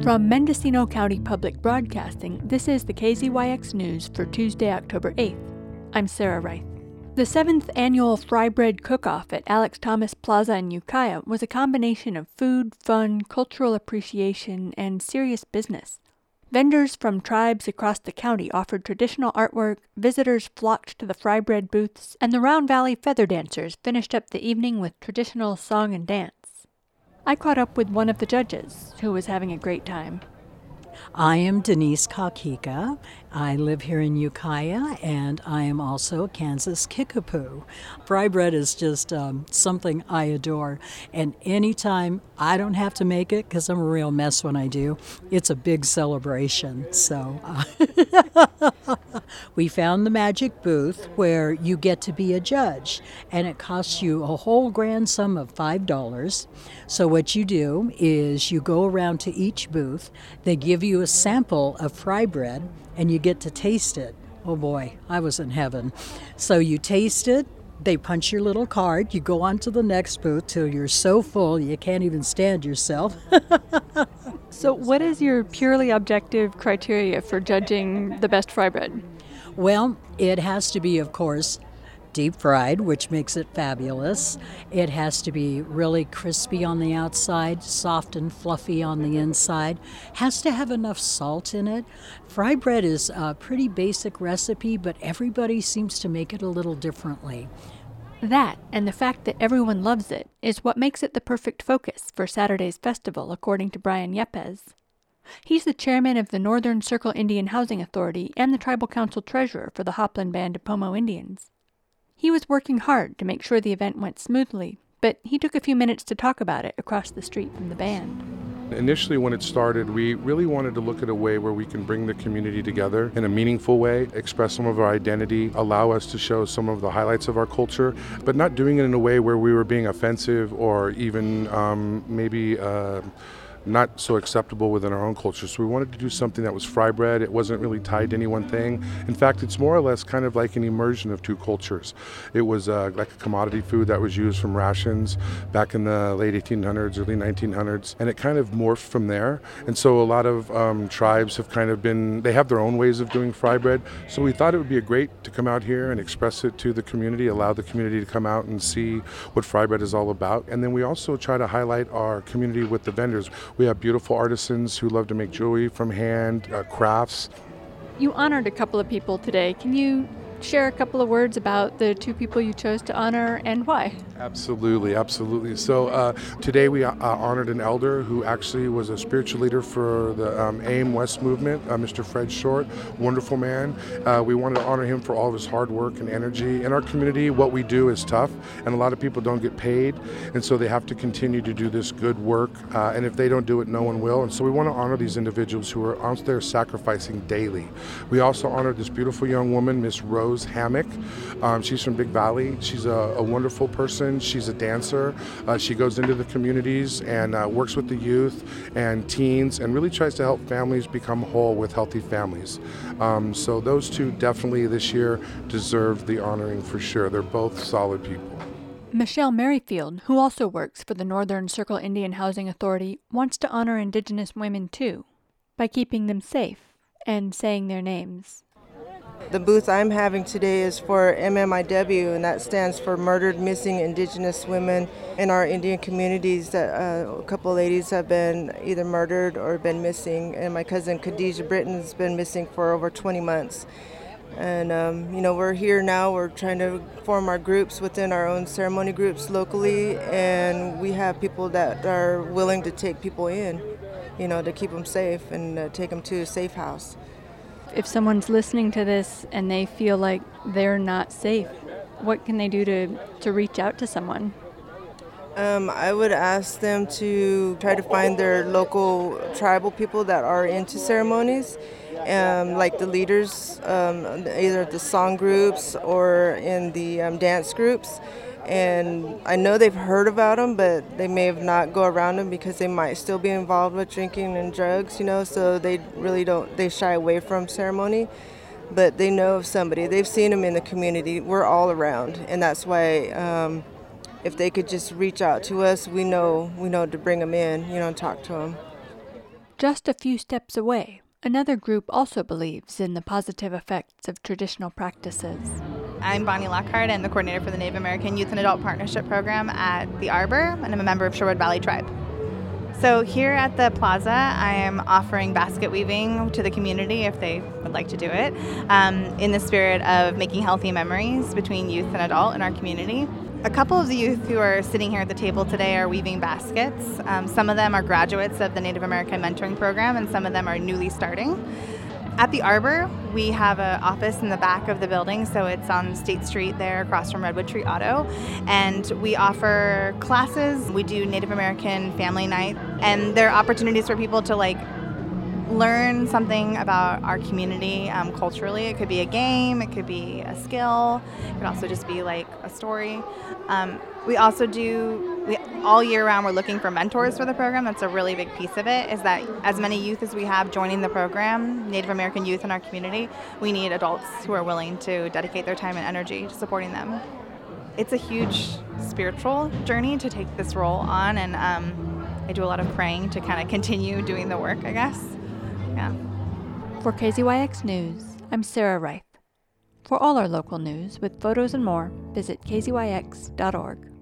From Mendocino County Public Broadcasting, this is the KZYX News for Tuesday, October 8th. I'm Sarah Reith. The 7th annual Fry Bread Cook-Off at Alex Thomas Plaza in Ukiah was a combination of food, fun, cultural appreciation, and serious business. Vendors from tribes across the county offered traditional artwork, visitors flocked to the fry bread booths, and the Round Valley Feather Dancers finished up the evening with traditional song and dance. I caught up with one of the judges, who was having a great time. I am Denise Kakika. I live here in Ukiah, and I am also a Kansas Kickapoo. Fry bread is just something I adore, and anytime I don't have to make it, because I'm a real mess when I do, it's a big celebration. So we found the magic booth where you get to be a judge, and it costs you a whole grand sum of $5. So what you do is you go around to each booth, they give you a sample of fry bread, and you get to taste it. Oh boy, I was in heaven. So you taste it, they punch your little card, you go on to the next booth till you're so full you can't even stand yourself. So what is your purely objective criteria for judging the best fry bread? Well, it has to be, of course, deep fried, which makes it fabulous. It has to be really crispy on the outside, soft and fluffy on the inside. Has to have enough salt in it. Fry bread is a pretty basic recipe, but everybody seems to make it a little differently. That, and the fact that everyone loves it, is what makes it the perfect focus for Saturday's festival, according to Brian Yepes. He's the chairman of the Northern Circle Indian Housing Authority and the Tribal Council treasurer for the Hopland Band of Pomo Indians. He was working hard to make sure the event went smoothly, but he took a few minutes to talk about it across the street from the band. Initially, when it started, we really wanted to look at a way where we can bring the community together in a meaningful way, express some of our identity, allow us to show some of the highlights of our culture, but not doing it in a way where we were being offensive or even maybe not so acceptable within our own culture. So we wanted to do something that was fry bread. It wasn't really tied to any one thing. In fact, it's more or less kind of like an immersion of two cultures. It was like a commodity food that was used from rations back in the late 1800s, early 1900s, and it kind of morphed from there. And so a lot of tribes have kind of they have their own ways of doing fry bread. So we thought it would be great to come out here and express it to the community, allow the community to come out and see what fry bread is all about. And then we also try to highlight our community with the vendors. We have beautiful artisans who love to make jewelry from hand, crafts. You honored a couple of people today. Can you share a couple of words about the two people you chose to honor and why? Absolutely. So today we honored an elder who actually was a spiritual leader for the AIM West movement, Mr. Fred Short, wonderful man. We wanted to honor him for all of his hard work and energy. In our community, what we do is tough, and a lot of people don't get paid, and so they have to continue to do this good work, and if they don't do it, no one will. And so we want to honor these individuals who are out there sacrificing daily. We also honored this beautiful young woman, Miss Rose Hammock. She's from Big Valley. She's a wonderful person. She's a dancer. She goes into the communities and works with the youth and teens and really tries to help families become whole with healthy families. So those two definitely this year deserve the honoring for sure. They're both solid people. Michelle Merrifield, who also works for the Northern Circle Indian Housing Authority, wants to honor Indigenous women too, by keeping them safe and saying their names. The booth I'm having today is for MMIW, and that stands for Murdered Missing Indigenous Women in our Indian communities. That a couple of ladies have been either murdered or been missing, and my cousin Khadijah Britton's been missing for over 20 months. And we're here now. We're trying to form our groups within our own ceremony groups locally, and we have people that are willing to take people in, to keep them safe and take them to a safe house. If someone's listening to this and they feel like they're not safe, what can they do to reach out to someone? I would ask them to try to find their local tribal people that are into ceremonies, like the leaders, either the song groups or in the dance groups. And I know they've heard about them, but they may have not go around them because they might still be involved with drinking and drugs, so they really they shy away from ceremony. But they know of somebody. They've seen them in the community. We're all around, and that's why if they could just reach out to us, we know to bring them in, and talk to them. Just a few steps away, another group also believes in the positive effects of traditional practices. I'm Bonnie Lockhart. I'm the coordinator for the Native American Youth and Adult Partnership Program at the Arbor, and I'm a member of Sherwood Valley Tribe. So here at the plaza, I am offering basket weaving to the community if they would like to do it, in the spirit of making healthy memories between youth and adult in our community. A couple of the youth who are sitting here at the table today are weaving baskets. Some of them are graduates of the Native American Mentoring Program, and some of them are newly starting. At the Arbor, we have an office in the back of the building, so it's on State Street there across from Redwood Tree Auto, and we offer classes. We do Native American Family Night, and there are opportunities for people to learn something about our community culturally. It could be a game, it could be a skill, it could also just be a story. We also all year round, we're looking for mentors for the program. That's a really big piece of it, is that as many youth as we have joining the program, Native American youth in our community, we need adults who are willing to dedicate their time and energy to supporting them. It's a huge spiritual journey to take this role on, and I do a lot of praying to kind of continue doing the work, I guess. Yeah. For KZYX News, I'm Sarah Reith. For all our local news, with photos and more, visit kzyx.org.